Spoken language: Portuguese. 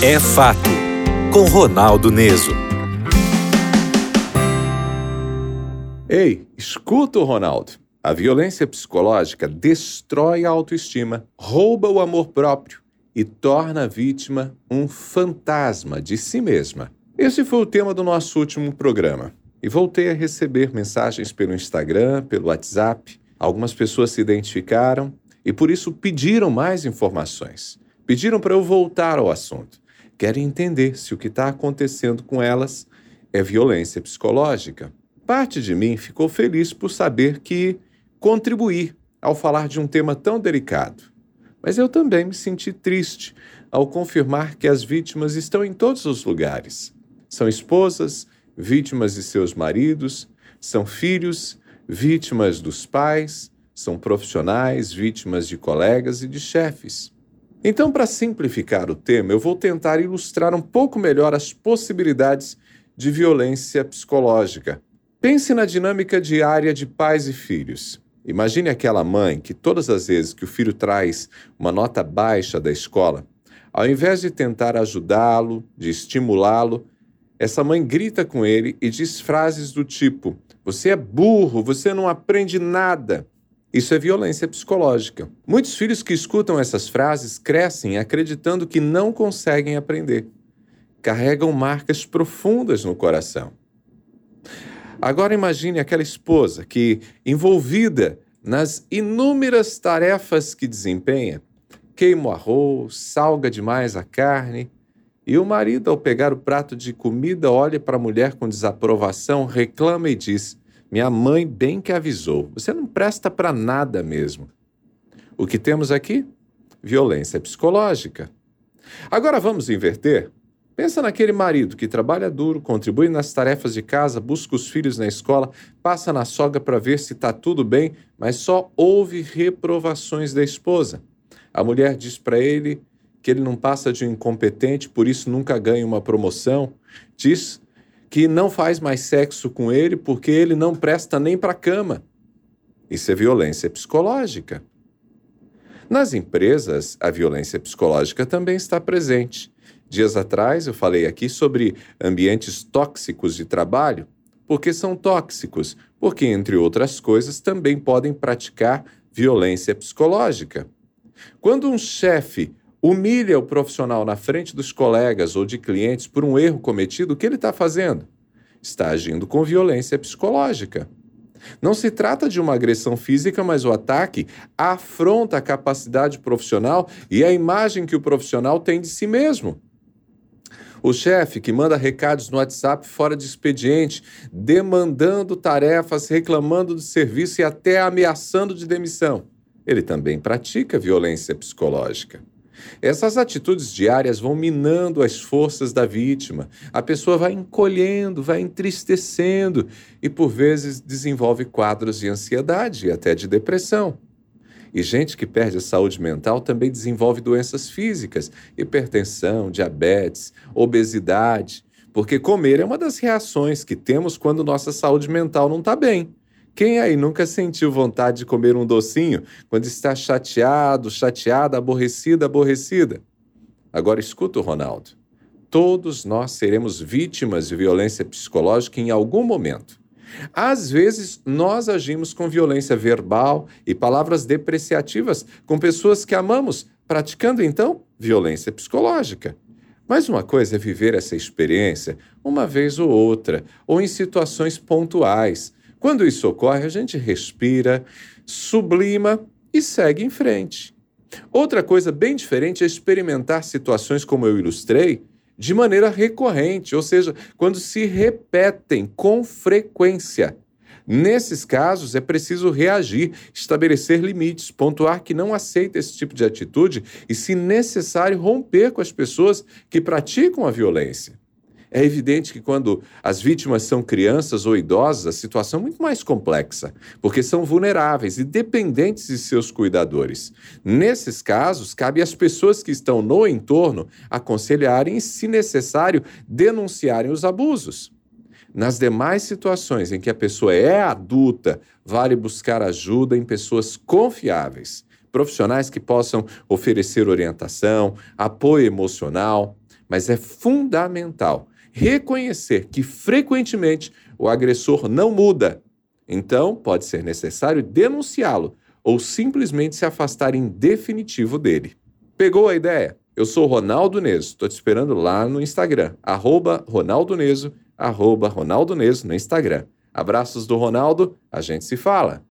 É Fato, com Ronaldo Neso. Ei, escuta o Ronaldo. A violência psicológica destrói a autoestima, rouba o amor próprio e torna a vítima um fantasma de si mesma. Esse foi o tema do nosso último programa. E voltei a receber mensagens pelo Instagram, pelo WhatsApp. Algumas pessoas se identificaram e por isso pediram mais informações. Pediram para eu voltar ao assunto. Querem entender se o que está acontecendo com elas é violência psicológica. Parte de mim ficou feliz por saber que contribuí ao falar de um tema tão delicado. Mas eu também me senti triste ao confirmar que as vítimas estão em todos os lugares. São esposas, vítimas de seus maridos, são filhos, vítimas dos pais, são profissionais, vítimas de colegas e de chefes. Então, para simplificar o tema, eu vou tentar ilustrar um pouco melhor as possibilidades de violência psicológica. Pense na dinâmica diária de pais e filhos. Imagine aquela mãe que todas as vezes que o filho traz uma nota baixa da escola, ao invés de tentar ajudá-lo, de estimulá-lo, essa mãe grita com ele e diz frases do tipo: "Você é burro, você não aprende nada". Isso é violência psicológica. Muitos filhos que escutam essas frases crescem acreditando que não conseguem aprender. Carregam marcas profundas no coração. Agora imagine aquela esposa que, envolvida nas inúmeras tarefas que desempenha, queima o arroz, salga demais a carne, e o marido, ao pegar o prato de comida, olha para a mulher com desaprovação, reclama e diz: "Minha mãe bem que avisou, você não presta para nada mesmo". O que temos aqui? Violência psicológica. Agora vamos inverter? Pensa naquele marido que trabalha duro, contribui nas tarefas de casa, busca os filhos na escola, passa na sogra para ver se está tudo bem, mas só ouve reprovações da esposa. A mulher diz para ele que ele não passa de um incompetente, por isso nunca ganha uma promoção. Diz que não faz mais sexo com ele porque ele não presta nem para a cama. Isso é violência psicológica. Nas empresas, a violência psicológica também está presente. Dias atrás eu falei aqui sobre ambientes tóxicos de trabalho. Por que são tóxicos? Porque, entre outras coisas, também podem praticar violência psicológica. Quando um chefe humilha o profissional na frente dos colegas ou de clientes por um erro cometido, o que ele está fazendo? Está agindo com violência psicológica. Não se trata de uma agressão física, mas o ataque afronta a capacidade profissional e a imagem que o profissional tem de si mesmo. O chefe que manda recados no WhatsApp fora de expediente, demandando tarefas, reclamando do serviço e até ameaçando de demissão. Ele também pratica violência psicológica. Essas atitudes diárias vão minando as forças da vítima. A pessoa vai encolhendo, vai entristecendo e, por vezes, desenvolve quadros de ansiedade e até de depressão. E gente que perde a saúde mental também desenvolve doenças físicas, hipertensão, diabetes, obesidade, porque comer é uma das reações que temos quando nossa saúde mental não está bem. Quem aí nunca sentiu vontade de comer um docinho quando está chateado, chateada, aborrecida, aborrecida? Agora escuta o Ronaldo. Todos nós seremos vítimas de violência psicológica em algum momento. Às vezes, nós agimos com violência verbal e palavras depreciativas com pessoas que amamos, praticando, então, violência psicológica. Mas uma coisa é viver essa experiência uma vez ou outra, ou em situações pontuais. Quando isso ocorre, a gente respira, sublima e segue em frente. Outra coisa bem diferente é experimentar situações como eu ilustrei, de maneira recorrente, ou seja, quando se repetem com frequência. Nesses casos, é preciso reagir, estabelecer limites, pontuar que não aceita esse tipo de atitude e, se necessário, romper com as pessoas que praticam a violência. É evidente que quando as vítimas são crianças ou idosos, a situação é muito mais complexa, porque são vulneráveis e dependentes de seus cuidadores. Nesses casos, cabe às pessoas que estão no entorno aconselharem e, se necessário, denunciarem os abusos. Nas demais situações em que a pessoa é adulta, vale buscar ajuda em pessoas confiáveis, profissionais que possam oferecer orientação, apoio emocional. mas é fundamental reconhecer que frequentemente o agressor não muda. Então, pode ser necessário denunciá-lo ou simplesmente se afastar em definitivo dele. Pegou a ideia? Eu sou Ronaldo Neso, estou te esperando lá no Instagram, @RonaldoNeso, @RonaldoNeso no Instagram. Abraços do Ronaldo, a gente se fala!